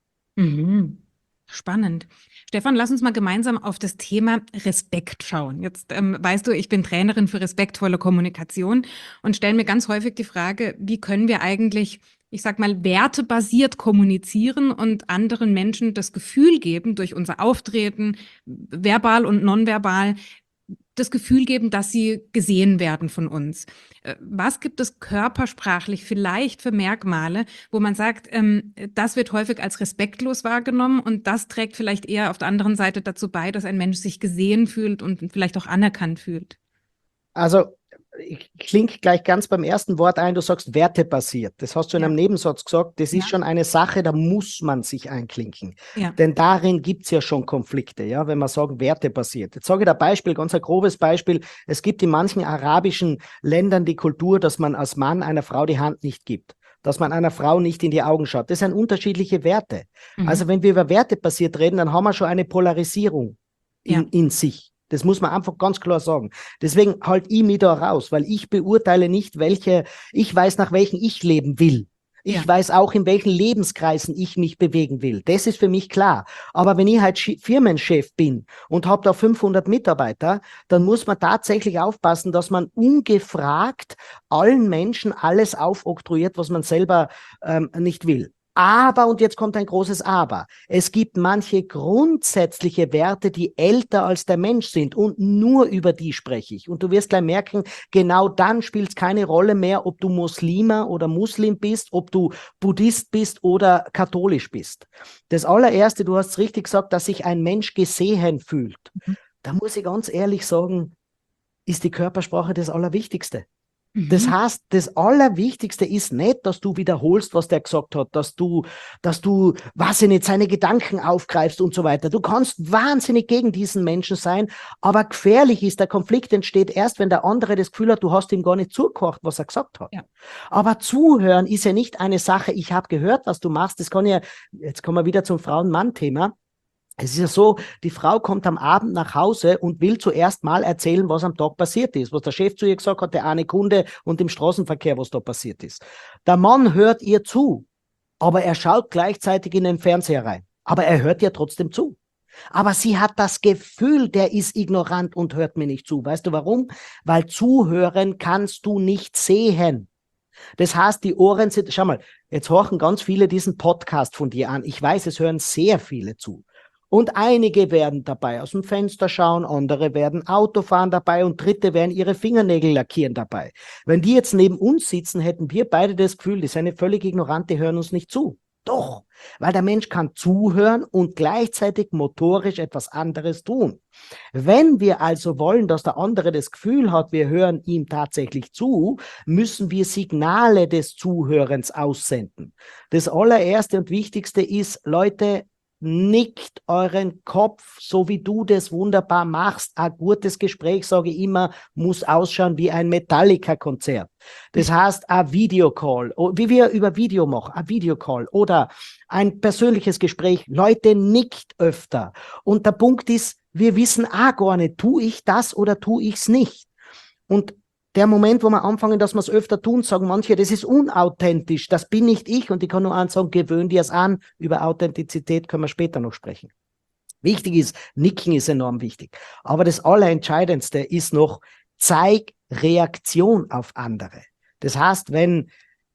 Mhm. Spannend. Stefan, lass uns mal gemeinsam auf das Thema Respekt schauen. Jetzt weißt du, ich bin Trainerin für respektvolle Kommunikation und stelle mir ganz häufig die Frage, wie können wir eigentlich, ich sag mal, wertebasiert kommunizieren und anderen Menschen das Gefühl geben, durch unser Auftreten, verbal und nonverbal, das Gefühl geben, dass sie gesehen werden von uns. Was gibt es körpersprachlich vielleicht für Merkmale, wo man sagt, das wird häufig als respektlos wahrgenommen und das trägt vielleicht eher auf der anderen Seite dazu bei, dass ein Mensch sich gesehen fühlt und vielleicht auch anerkannt fühlt? Also, ich klinge gleich ganz beim ersten Wort ein, du sagst wertebasiert. Das hast du in einem Nebensatz gesagt, das ist schon eine Sache, da muss man sich einklinken. Ja. Denn darin gibt es ja schon Konflikte, ja, wenn man sagt wertebasiert. Jetzt sage ich da ein Beispiel, ganz ein grobes Beispiel. Es gibt in manchen arabischen Ländern die Kultur, dass man als Mann einer Frau die Hand nicht gibt, dass man einer Frau nicht in die Augen schaut. Das sind unterschiedliche Werte. Also wenn wir über wertebasiert reden, dann haben wir schon eine Polarisierung in sich. Das muss man einfach ganz klar sagen. Deswegen halt ich mich da raus, weil ich beurteile nicht, ich weiß, nach welchen ich leben will. Ich weiß auch, in welchen Lebenskreisen ich mich bewegen will. Das ist für mich klar. Aber wenn ich halt Firmenchef bin und habe da 500 Mitarbeiter, dann muss man tatsächlich aufpassen, dass man ungefragt allen Menschen alles aufoktroyiert, was man selber nicht will. Aber, und jetzt kommt ein großes Aber, es gibt manche grundsätzliche Werte, die älter als der Mensch sind und nur über die spreche ich. Und du wirst gleich merken, genau dann spielt es keine Rolle mehr, ob du Muslima oder Muslim bist, ob du Buddhist bist oder katholisch bist. Das allererste, du hast es richtig gesagt, dass sich ein Mensch gesehen fühlt. Da muss ich ganz ehrlich sagen, ist die Körpersprache das Allerwichtigste. Das heißt, das Allerwichtigste ist nicht, dass du wiederholst, was der gesagt hat, dass du, weiß ich nicht, seine Gedanken aufgreifst und so weiter. Du kannst wahnsinnig gegen diesen Menschen sein, aber gefährlich ist, der Konflikt entsteht erst, wenn der andere das Gefühl hat, du hast ihm gar nicht zugehört, was er gesagt hat. Ja. Aber zuhören ist ja nicht eine Sache, ich habe gehört, was du machst. Das kann ja, jetzt kommen wir wieder zum Frauen-Mann-Thema. Es ist ja so, die Frau kommt am Abend nach Hause und will zuerst mal erzählen, was am Tag passiert ist, was der Chef zu ihr gesagt hat, der eine Kunde und im Straßenverkehr, was da passiert ist. Der Mann hört ihr zu, aber er schaut gleichzeitig in den Fernseher rein. Aber er hört ihr trotzdem zu. Aber sie hat das Gefühl, der ist ignorant und hört mir nicht zu. Weißt du warum? Weil zuhören kannst du nicht sehen. Das heißt, die Ohren sind, schau mal, jetzt horchen ganz viele diesen Podcast von dir an. Ich weiß, es hören sehr viele zu. Und einige werden dabei aus dem Fenster schauen, andere werden Auto fahren dabei und Dritte werden ihre Fingernägel lackieren dabei. Wenn die jetzt neben uns sitzen, hätten wir beide das Gefühl, die sind eine völlig ignorant, die hören uns nicht zu. Doch, weil der Mensch kann zuhören und gleichzeitig motorisch etwas anderes tun. Wenn wir also wollen, dass der andere das Gefühl hat, wir hören ihm tatsächlich zu, müssen wir Signale des Zuhörens aussenden. Das allererste und wichtigste ist, Leute, nickt euren Kopf, so wie du das wunderbar machst. Ein gutes Gespräch, sage ich immer, muss ausschauen wie ein Metallica-Konzert. Das heißt, ein Videocall, wie wir über Video machen, ein Videocall oder ein persönliches Gespräch. Leute, nickt öfter. Und der Punkt ist, wir wissen auch gar nicht, tue ich das oder tue ich es nicht. Und der Moment, wo wir anfangen, dass wir es öfter tun, sagen manche, das ist unauthentisch, das bin nicht ich. Und ich kann nur sagen, gewöhn dir es an. Über Authentizität können wir später noch sprechen. Wichtig ist, Nicken ist enorm wichtig. Aber das Allerentscheidendste ist noch, zeig Reaktion auf andere. Das heißt, wenn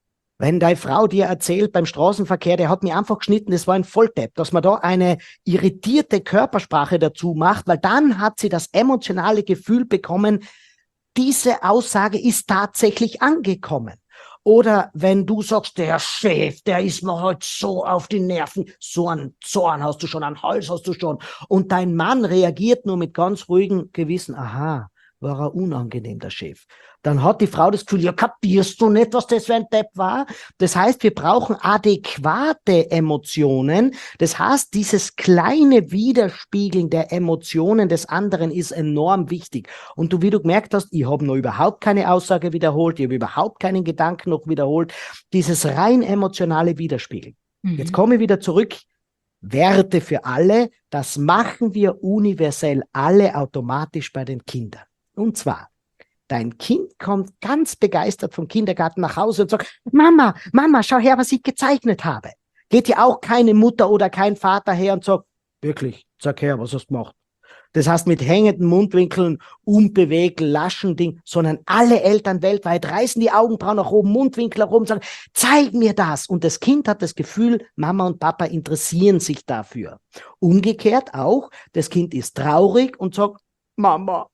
deine Frau dir erzählt beim Straßenverkehr, der hat mich einfach geschnitten, das war ein Volldepp, dass man da eine irritierte Körpersprache dazu macht, weil dann hat sie das emotionale Gefühl bekommen, diese Aussage ist tatsächlich angekommen. Oder wenn du sagst, der Chef, der ist mir heute so auf die Nerven, so einen Zorn hast du schon, einen Hals hast du schon. Und dein Mann reagiert nur mit ganz ruhigem Gewissen, aha, war er unangenehm, der Chef. Dann hat die Frau das Gefühl, ja, kapierst du nicht, was das für ein Depp war? Das heißt, wir brauchen adäquate Emotionen. Das heißt, dieses kleine Widerspiegeln der Emotionen des anderen ist enorm wichtig. Und du, wie du gemerkt hast, ich habe noch überhaupt keine Aussage wiederholt, ich habe überhaupt keinen Gedanken noch wiederholt. Dieses rein emotionale Widerspiegeln. Jetzt komme ich wieder zurück. Werte für alle, das machen wir universell alle automatisch bei den Kindern. Und zwar, dein Kind kommt ganz begeistert vom Kindergarten nach Hause und sagt, Mama, Mama, schau her, was ich gezeichnet habe. Geht ja auch keine Mutter oder kein Vater her und sagt, wirklich, sag her, was hast du gemacht? Das heißt, mit hängenden Mundwinkeln, unbewegt, laschen Ding, sondern alle Eltern weltweit reißen die Augenbrauen nach oben, Mundwinkel nach oben und sagen, zeig mir das. Und das Kind hat das Gefühl, Mama und Papa interessieren sich dafür. Umgekehrt auch, das Kind ist traurig und sagt, Mama,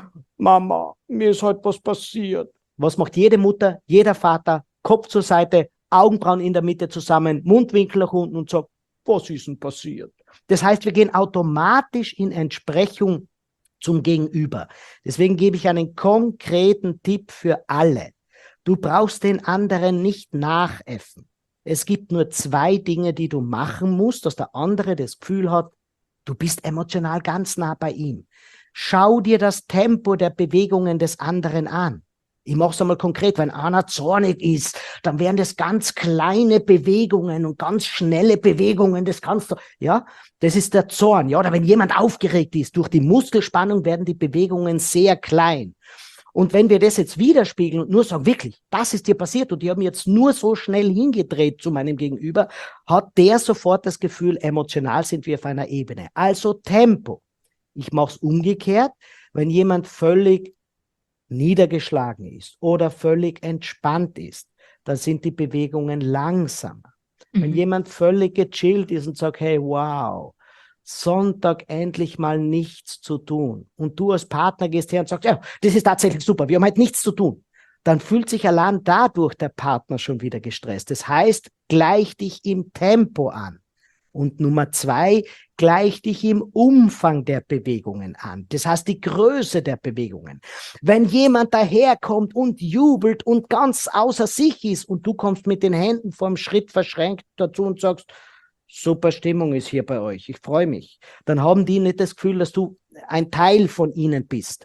Mama, mir ist heute was passiert. Was macht jede Mutter, jeder Vater? Kopf zur Seite, Augenbrauen in der Mitte zusammen, Mundwinkel nach unten und sagt, was ist denn passiert? Das heißt, wir gehen automatisch in Entsprechung zum Gegenüber. Deswegen gebe ich einen konkreten Tipp für alle. Du brauchst den anderen nicht nachäffen. Es gibt nur 2 Dinge, die du machen musst, dass der andere das Gefühl hat, du bist emotional ganz nah bei ihm. Schau dir das Tempo der Bewegungen des anderen an. Ich mache es einmal konkret, wenn einer zornig ist, dann wären das ganz kleine Bewegungen und ganz schnelle Bewegungen, das kannst du, ja, das ist der Zorn, ja, oder wenn jemand aufgeregt ist, durch die Muskelspannung werden die Bewegungen sehr klein. Und wenn wir das jetzt widerspiegeln und nur sagen, wirklich, das ist dir passiert und die haben jetzt nur so schnell hingedreht zu meinem Gegenüber, hat der sofort das Gefühl, emotional sind wir auf einer Ebene. Also Tempo. Ich mache es umgekehrt, wenn jemand völlig niedergeschlagen ist oder völlig entspannt ist, dann sind die Bewegungen langsamer. Wenn jemand völlig gechillt ist und sagt, hey, wow, Sonntag endlich mal nichts zu tun und du als Partner gehst her und sagst, ja, das ist tatsächlich super, wir haben halt nichts zu tun, dann fühlt sich allein dadurch der Partner schon wieder gestresst. Das heißt, gleich dich im Tempo an. Und Nummer 2, gleich dich im Umfang der Bewegungen an. Das heißt, die Größe der Bewegungen. Wenn jemand daherkommt und jubelt und ganz außer sich ist und du kommst mit den Händen vorm Schritt verschränkt dazu und sagst, super Stimmung ist hier bei euch, ich freue mich, dann haben die nicht das Gefühl, dass du ein Teil von ihnen bist.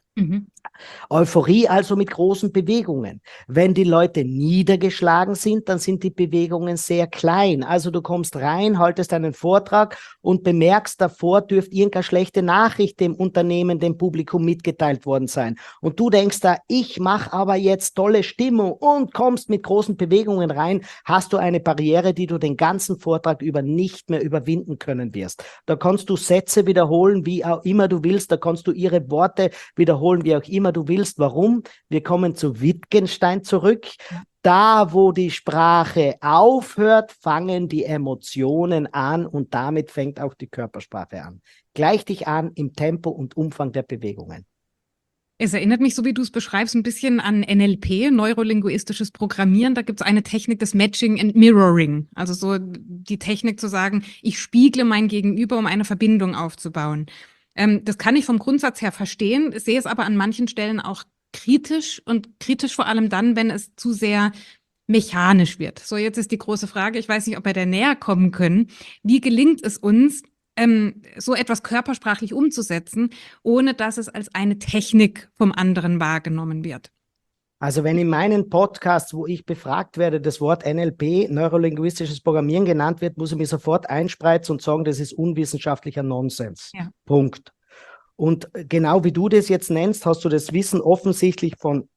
Euphorie also mit großen Bewegungen. Wenn die Leute niedergeschlagen sind, dann sind die Bewegungen sehr klein. Also du kommst rein, haltest einen Vortrag und bemerkst, davor dürfte irgendeine schlechte Nachricht dem Unternehmen, dem Publikum mitgeteilt worden sein. Und du denkst da, ich mache aber jetzt tolle Stimmung und kommst mit großen Bewegungen rein, hast du eine Barriere, die du den ganzen Vortrag über nicht mehr überwinden können wirst. Da kannst du Sätze wiederholen, wie auch immer du willst, da kannst du ihre Worte wiederholen, wie auch immer du willst. Warum? Wir kommen zu Wittgenstein zurück. Da, wo die Sprache aufhört, fangen die Emotionen an und damit fängt auch die Körpersprache an. Gleich dich an im Tempo und Umfang der Bewegungen. Es erinnert mich, so wie du es beschreibst, ein bisschen an NLP, neurolinguistisches Programmieren. Da gibt es eine Technik des Matching and Mirroring. Also so die Technik zu sagen, ich spiegle mein Gegenüber, um eine Verbindung aufzubauen. Das kann ich vom Grundsatz her verstehen, sehe es aber an manchen Stellen auch kritisch und kritisch vor allem dann, wenn es zu sehr mechanisch wird. So, jetzt ist die große Frage, ich weiß nicht, ob wir da näher kommen können. Wie gelingt es uns, so etwas körpersprachlich umzusetzen, ohne dass es als eine Technik vom anderen wahrgenommen wird? Also wenn in meinen Podcasts, wo ich befragt werde, das Wort NLP, neurolinguistisches Programmieren genannt wird, muss ich mir sofort einspreizen und sagen, das ist unwissenschaftlicher Nonsens. Ja. Punkt. Und genau wie du das jetzt nennst, hast du das Wissen offensichtlich von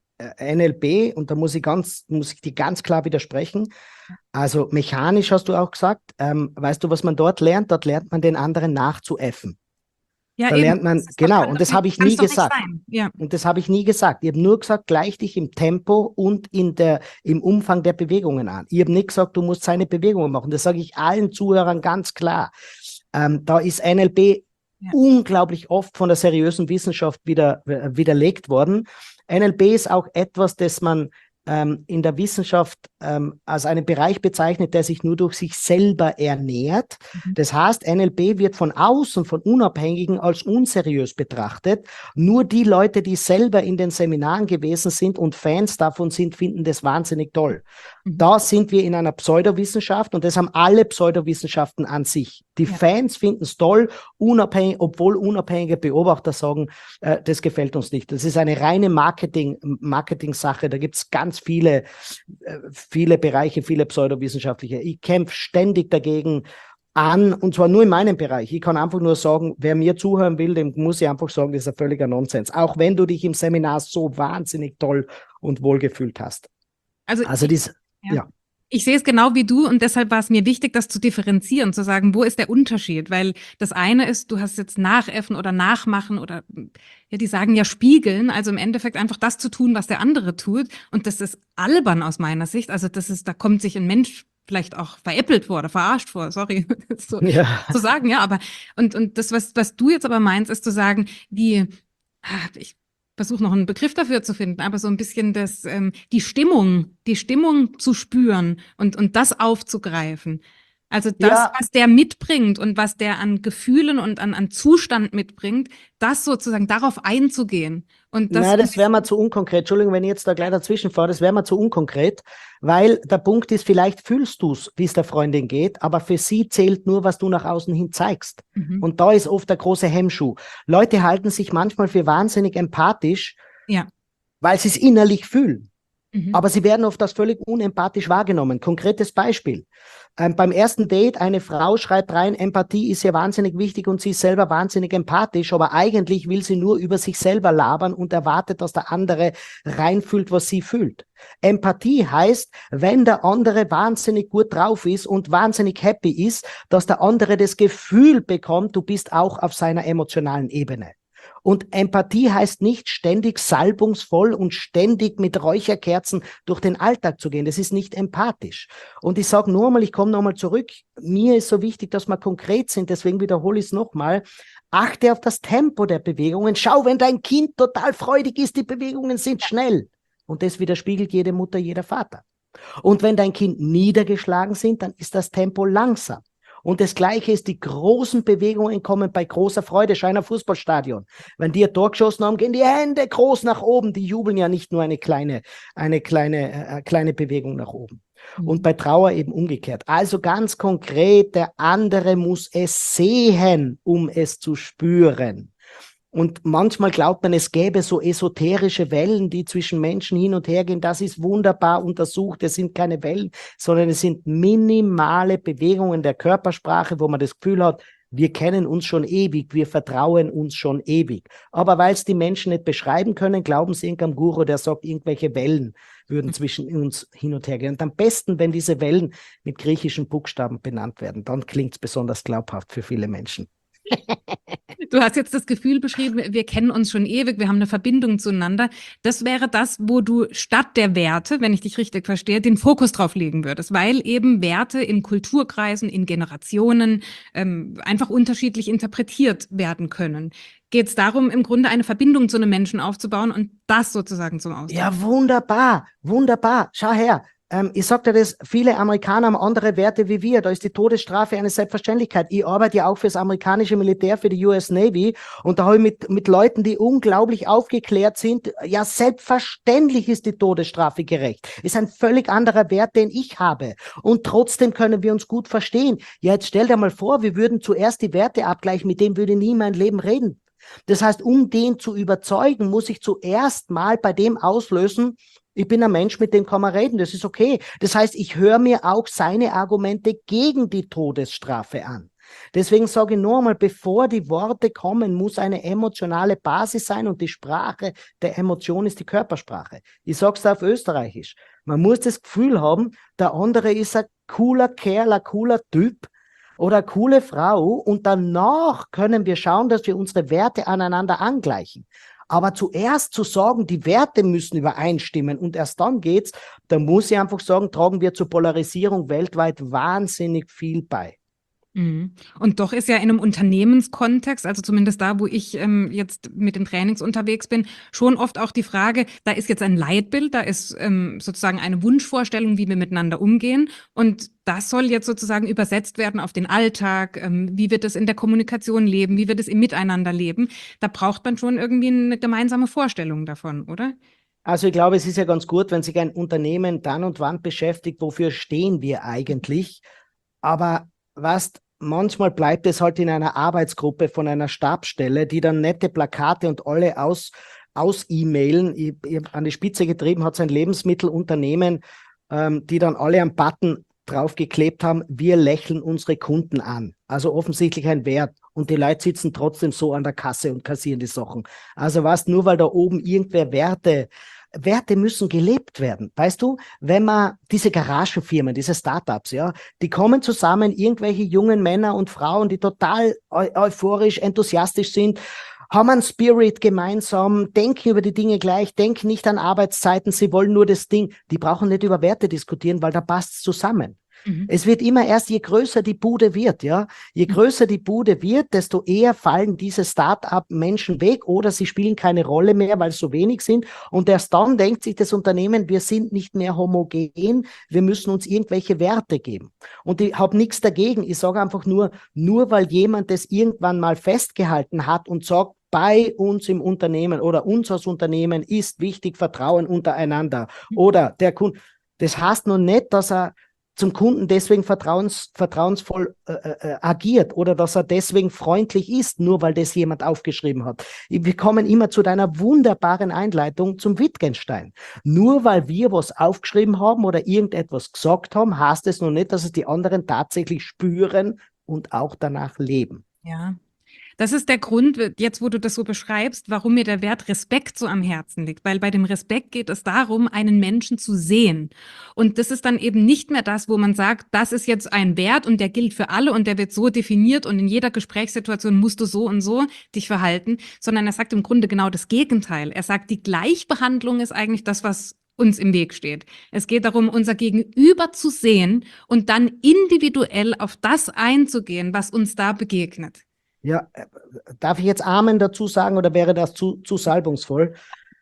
NLP und da muss ich dir ganz klar widersprechen. Also mechanisch hast du auch gesagt, weißt du, was man dort lernt? Dort lernt man den anderen nachzuäffen. Ja, da lernt man, genau, und das habe ich nie gesagt. Ja. Und das habe ich nie gesagt. Ich habe nur gesagt, gleich dich im Tempo und im Umfang der Bewegungen an. Ich habe nicht gesagt, du musst seine Bewegungen machen. Das sage ich allen Zuhörern ganz klar. Da ist NLP unglaublich oft von der seriösen Wissenschaft widerlegt worden. NLP ist auch etwas, das man in der Wissenschaft als einen Bereich bezeichnet, der sich nur durch sich selber ernährt. Das heißt, NLP wird von außen, von Unabhängigen als unseriös betrachtet. Nur die Leute, die selber in den Seminaren gewesen sind und Fans davon sind, finden das wahnsinnig toll. Da sind wir in einer Pseudowissenschaft und das haben alle Pseudowissenschaften an sich. Die Fans finden es toll, obwohl unabhängige Beobachter sagen, das gefällt uns nicht. Das ist eine reine Marketing-Sache. Da gibt es ganz viele Bereiche, viele pseudowissenschaftliche. Ich kämpfe ständig dagegen, an, und zwar nur in meinem Bereich. Ich kann einfach nur sagen, wer mir zuhören will, dem muss ich einfach sagen, das ist ein völliger Nonsens. Auch wenn du dich im Seminar so wahnsinnig toll und wohlgefühlt hast. Also ja. Ja. Ich sehe es genau wie du und deshalb war es mir wichtig, das zu differenzieren, zu sagen, wo ist der Unterschied? Weil das eine ist, du hast jetzt Nachäffen oder Nachmachen oder, ja, die sagen ja spiegeln, also im Endeffekt einfach das zu tun, was der andere tut. Und das ist albern aus meiner Sicht. Also da kommt sich ein Mensch vielleicht auch veräppelt vor oder verarscht vor, sorry, so Ja. zu sagen, ja, aber, und das, was du jetzt aber meinst, ist zu sagen, ich versuche noch einen Begriff dafür zu finden, aber so ein bisschen die Stimmung zu spüren und das aufzugreifen. Also das, Ja, was der mitbringt und was der an Gefühlen und an Zustand mitbringt, das sozusagen darauf einzugehen. Und das, nein, das wäre mal zu unkonkret. Entschuldigung, wenn ich jetzt da gleich dazwischen fahre, das wäre mal zu unkonkret, weil der Punkt ist, vielleicht fühlst du es, wie es der Freundin geht, aber für sie zählt nur, was du nach außen hin zeigst. Mhm. Und da ist oft der große Hemmschuh. Leute halten sich manchmal für wahnsinnig empathisch, Ja. weil sie es innerlich fühlen. Mhm. Aber sie werden oft als völlig unempathisch wahrgenommen. Konkretes Beispiel. Beim ersten Date, eine Frau schreibt rein, Empathie ist ihr wahnsinnig wichtig und sie ist selber wahnsinnig empathisch, aber eigentlich will sie nur über sich selber labern und erwartet, dass der andere reinfühlt, was sie fühlt. Empathie heißt, wenn der andere wahnsinnig gut drauf ist und wahnsinnig happy ist, dass der andere das Gefühl bekommt, du bist auch auf seiner emotionalen Ebene. Und Empathie heißt nicht ständig salbungsvoll und ständig mit Räucherkerzen durch den Alltag zu gehen. Das ist nicht empathisch. Und ich sage nur mal, ich komme nochmal zurück. Mir ist so wichtig, dass wir konkret sind. Deswegen wiederhole ich es nochmal. Achte auf das Tempo der Bewegungen. Schau, wenn dein Kind total freudig ist, die Bewegungen sind schnell. Und das widerspiegelt jede Mutter, jeder Vater. Und wenn dein Kind niedergeschlagen sind, dann ist das Tempo langsam. Und das Gleiche ist, die großen Bewegungen kommen bei großer Freude. Schau in ein Fußballstadion. Wenn die ein Tor geschossen haben, gehen die Hände groß nach oben. Die jubeln ja nicht nur eine kleine Bewegung nach oben. Und bei Trauer eben umgekehrt. Also ganz konkret, der andere muss es sehen, um es zu spüren. Und manchmal glaubt man, es gäbe so esoterische Wellen, die zwischen Menschen hin und her gehen. Das ist wunderbar untersucht. Es sind keine Wellen, sondern es sind minimale Bewegungen der Körpersprache, wo man das Gefühl hat, wir kennen uns schon ewig, wir vertrauen uns schon ewig. Aber weil es die Menschen nicht beschreiben können, glauben sie irgendeinem Guru, der sagt, irgendwelche Wellen würden zwischen uns hin und her gehen. Und am besten, wenn diese Wellen mit griechischen Buchstaben benannt werden, dann klingt es besonders glaubhaft für viele Menschen. Du hast jetzt das Gefühl beschrieben, wir kennen uns schon ewig, wir haben eine Verbindung zueinander. Das wäre das, wo du statt der Werte, wenn ich dich richtig verstehe, den Fokus drauf legen würdest, weil eben Werte in Kulturkreisen, in Generationen einfach unterschiedlich interpretiert werden können. Geht es darum, im Grunde eine Verbindung zu einem Menschen aufzubauen und das sozusagen zum Ausdruck? Ja, wunderbar, wunderbar. Schau her. Ich sag dir das, viele Amerikaner haben andere Werte wie wir. Da ist die Todesstrafe eine Selbstverständlichkeit. Ich arbeite ja auch fürs amerikanische Militär, für die US Navy. Und da habe ich mit Leuten, die unglaublich aufgeklärt sind, ja, selbstverständlich ist die Todesstrafe gerecht. Ist ein völlig anderer Wert, den ich habe. Und trotzdem können wir uns gut verstehen. Ja, jetzt stell dir mal vor, wir würden zuerst die Werte abgleichen, mit dem würde nie mein Leben reden. Das heißt, um den zu überzeugen, muss ich zuerst mal bei dem auslösen, ich bin ein Mensch, mit dem kann man reden, das ist okay. Das heißt, ich höre mir auch seine Argumente gegen die Todesstrafe an. Deswegen sage ich nur einmal, bevor die Worte kommen, muss eine emotionale Basis sein und die Sprache der Emotion ist die Körpersprache. Ich sage es auf Österreichisch. Man muss das Gefühl haben, der andere ist ein cooler Kerl, ein cooler Typ oder eine coole Frau und danach können wir schauen, dass wir unsere Werte aneinander angleichen. Aber zuerst zu sagen, die Werte müssen übereinstimmen und erst dann geht's, da muss ich einfach sagen, tragen wir zur Polarisierung weltweit wahnsinnig viel bei. Und doch ist ja in einem Unternehmenskontext, also zumindest da, wo ich jetzt mit den Trainings unterwegs bin, schon oft auch die Frage, da ist jetzt ein Leitbild, da ist sozusagen eine Wunschvorstellung, wie wir miteinander umgehen. Und das soll jetzt sozusagen übersetzt werden auf den Alltag, wie wird es in der Kommunikation leben, wie wird es im Miteinander leben. Da braucht man schon irgendwie eine gemeinsame Vorstellung davon, oder? Also ich glaube, es ist ja ganz gut, wenn sich ein Unternehmen dann und wann beschäftigt, wofür stehen wir eigentlich. Aber was manchmal bleibt es halt in einer Arbeitsgruppe von einer Stabsstelle, die dann nette Plakate und alle aus-E-Mailen. Ich an die Spitze getrieben hat es ein Lebensmittelunternehmen, die dann alle einen Button draufgeklebt haben, wir lächeln unsere Kunden an. Also offensichtlich ein Wert. Und die Leute sitzen trotzdem so an der Kasse und kassieren die Sachen. Also was, nur weil da oben irgendwer Werte müssen gelebt werden. Weißt du, wenn man diese Garagenfirmen, diese Startups, ja, die kommen zusammen, irgendwelche jungen Männer und Frauen, die total euphorisch, enthusiastisch sind, haben einen Spirit gemeinsam, denken über die Dinge gleich, denken nicht an Arbeitszeiten, sie wollen nur das Ding. Die brauchen nicht über Werte diskutieren, weil da passt es zusammen. Es wird immer erst, je größer die Bude wird, ja, je größer die Bude wird, desto eher fallen diese Start-up-Menschen weg oder sie spielen keine Rolle mehr, weil es so wenig sind. Und erst dann denkt sich das Unternehmen, wir sind nicht mehr homogen, wir müssen uns irgendwelche Werte geben. Und ich habe nichts dagegen. Ich sage einfach nur weil jemand das irgendwann mal festgehalten hat und sagt, bei uns im Unternehmen oder uns als Unternehmen ist wichtig Vertrauen untereinander oder der Kunde. Das heißt noch nicht, dass er zum Kunden deswegen vertrauensvoll agiert oder dass er deswegen freundlich ist, nur weil das jemand aufgeschrieben hat. Wir kommen immer zu deiner wunderbaren Einleitung zum Wittgenstein. Nur weil wir was aufgeschrieben haben oder irgendetwas gesagt haben, heißt es noch nicht, dass es die anderen tatsächlich spüren und auch danach leben. Ja. Das ist der Grund, jetzt wo du das so beschreibst, warum mir der Wert Respekt so am Herzen liegt. Weil bei dem Respekt geht es darum, einen Menschen zu sehen. Und das ist dann eben nicht mehr das, wo man sagt, das ist jetzt ein Wert und der gilt für alle und der wird so definiert und in jeder Gesprächssituation musst du so und so dich verhalten, sondern er sagt im Grunde genau das Gegenteil. Er sagt, die Gleichbehandlung ist eigentlich das, was uns im Weg steht. Es geht darum, unser Gegenüber zu sehen und dann individuell auf das einzugehen, was uns da begegnet. Ja, darf ich jetzt Amen dazu sagen oder wäre das zu salbungsvoll?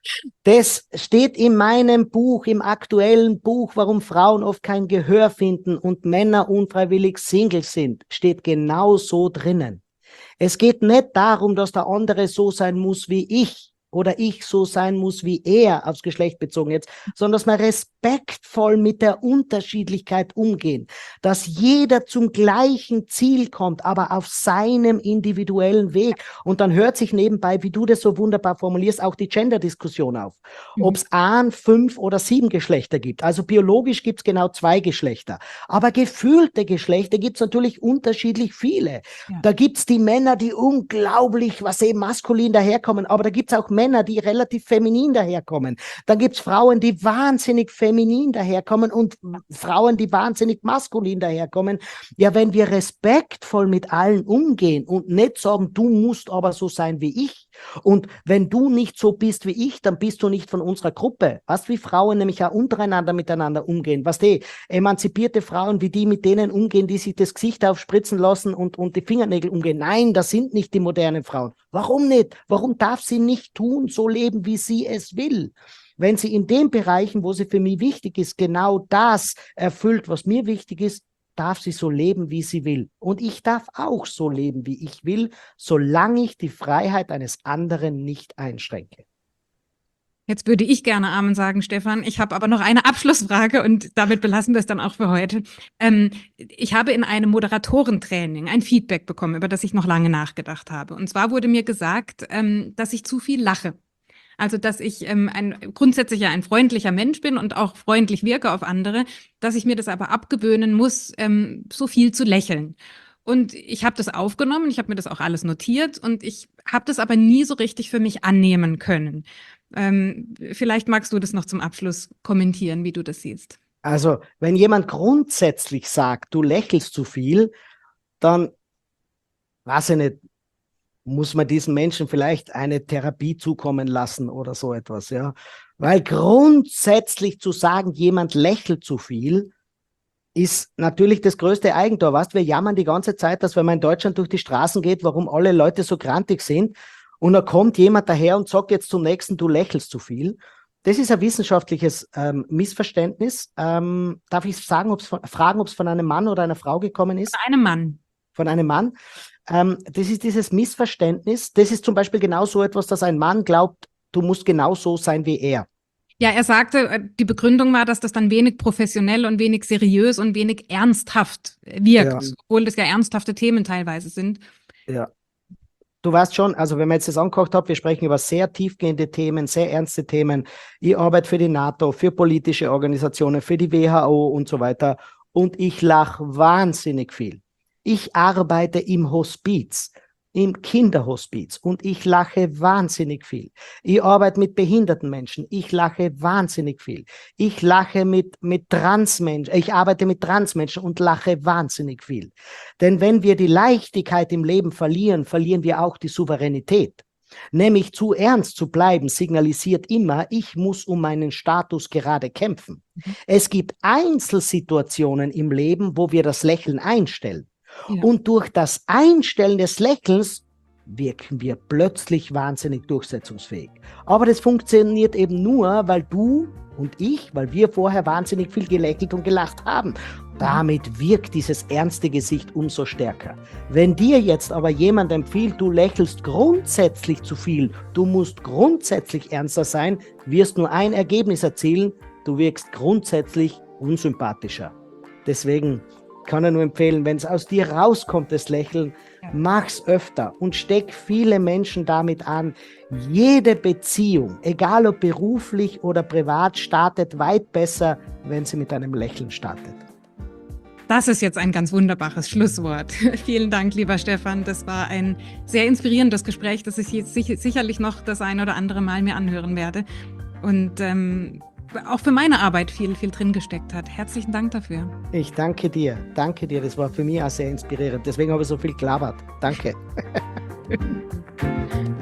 Das steht in meinem Buch, im aktuellen Buch, warum Frauen oft kein Gehör finden und Männer unfreiwillig Single sind, steht genau so drinnen. Es geht nicht darum, dass der andere so sein muss wie ich oder ich so sein muss wie er, aufs Geschlecht bezogen jetzt, sondern dass wir respektvoll mit der Unterschiedlichkeit umgehen, dass jeder zum gleichen Ziel kommt, aber auf seinem individuellen Weg. Und dann hört sich nebenbei, wie du das so wunderbar formulierst, auch die Gender-Diskussion auf. Ob es 1, 5 oder 7 Geschlechter gibt. Also biologisch gibt es genau 2 Geschlechter. Aber gefühlte Geschlechter gibt es natürlich unterschiedlich viele. Ja. Da gibt es die Männer, die unglaublich, maskulin daherkommen, aber da gibt es auch Männer, die relativ feminin daherkommen. Dann gibt es Frauen, die wahnsinnig feminin daherkommen und Frauen, die wahnsinnig maskulin daherkommen. Ja, wenn wir respektvoll mit allen umgehen und nicht sagen, du musst aber so sein wie ich und wenn du nicht so bist wie ich, dann bist du nicht von unserer Gruppe. Weißt du, wie Frauen nämlich auch untereinander miteinander umgehen? Weißt du, emanzipierte Frauen, wie die mit denen umgehen, die sich das Gesicht aufspritzen lassen und die Fingernägel umgehen. Nein, das sind nicht die modernen Frauen. Warum nicht? Warum darf sie nicht tun, so leben, wie sie es will? Wenn sie in den Bereichen, wo sie für mich wichtig ist, genau das erfüllt, was mir wichtig ist, darf sie so leben, wie sie will. Und ich darf auch so leben, wie ich will, solange ich die Freiheit eines anderen nicht einschränke. Jetzt würde ich gerne Amen sagen, Stefan. Ich habe aber noch eine Abschlussfrage und damit belassen wir es dann auch für heute. Ich habe in einem Moderatorentraining ein Feedback bekommen, über das ich noch lange nachgedacht habe. Und zwar wurde mir gesagt, dass ich zu viel lache. Also, dass ich grundsätzlich ja ein freundlicher Mensch bin und auch freundlich wirke auf andere, dass ich mir das aber abgewöhnen muss, so viel zu lächeln. Und ich habe das aufgenommen, ich habe mir das auch alles notiert und ich habe das aber nie so richtig für mich annehmen können. Vielleicht magst du das noch zum Abschluss kommentieren, wie du das siehst. Also, wenn jemand grundsätzlich sagt, du lächelst zu viel, dann, weiß ich nicht, muss man diesen Menschen vielleicht eine Therapie zukommen lassen oder so etwas, ja. Weil grundsätzlich zu sagen, jemand lächelt zu viel, ist natürlich das größte Eigentor. Weißt, wir jammern die ganze Zeit, dass wenn man in Deutschland durch die Straßen geht, warum alle Leute so grantig sind. Und dann kommt jemand daher und sagt jetzt zum Nächsten, du lächelst zu viel. Das ist ein wissenschaftliches Missverständnis. Darf ich fragen, ob es von einem Mann oder einer Frau gekommen ist? Von einem Mann. Von einem Mann. Das ist dieses Missverständnis. Das ist zum Beispiel genau so etwas, dass ein Mann glaubt, du musst genau so sein wie er. Ja, er sagte, die Begründung war, dass das dann wenig professionell und wenig seriös und wenig ernsthaft wirkt, ja. Obwohl das ja ernsthafte Themen teilweise sind. Ja. Du weißt schon, also wenn man jetzt das angeguckt hat, wir sprechen über sehr tiefgehende Themen, sehr ernste Themen. Ich arbeite für die NATO, für politische Organisationen, für die WHO und so weiter. und ich lache wahnsinnig viel. Ich arbeite im Hospiz, im Kinderhospiz und ich lache wahnsinnig viel. Ich arbeite mit behinderten Menschen, ich lache wahnsinnig viel. Ich lache mit Transmenschen, ich arbeite mit Transmenschen und lache wahnsinnig viel. Denn wenn wir die Leichtigkeit im Leben verlieren, verlieren wir auch die Souveränität. Nämlich zu ernst zu bleiben, signalisiert immer, ich muss um meinen Status gerade kämpfen. Es gibt Einzelsituationen im Leben, wo wir das Lächeln einstellen. Ja. Und durch das Einstellen des Lächelns wirken wir plötzlich wahnsinnig durchsetzungsfähig. Aber das funktioniert eben nur, weil du und ich, weil wir vorher wahnsinnig viel gelächelt und gelacht haben. Damit wirkt dieses ernste Gesicht umso stärker. Wenn dir jetzt aber jemand empfiehlt, du lächelst grundsätzlich zu viel, du musst grundsätzlich ernster sein, wirst nur ein Ergebnis erzielen, du wirkst grundsätzlich unsympathischer. Deswegen kann er nur empfehlen, wenn es aus dir rauskommt, das Lächeln, mach's öfter und steck viele Menschen damit an. Jede Beziehung, egal ob beruflich oder privat, startet weit besser, wenn sie mit einem Lächeln startet. Das ist jetzt ein ganz wunderbares Schlusswort. Vielen Dank, lieber Stefan. Das war ein sehr inspirierendes Gespräch, das ich jetzt sicherlich noch das ein oder andere Mal mir anhören werde. Und auch für meine Arbeit viel drin gesteckt hat. Herzlichen Dank dafür. Ich danke dir. Danke dir. Das war für mich auch sehr inspirierend. Deswegen habe ich so viel gelabert. Danke.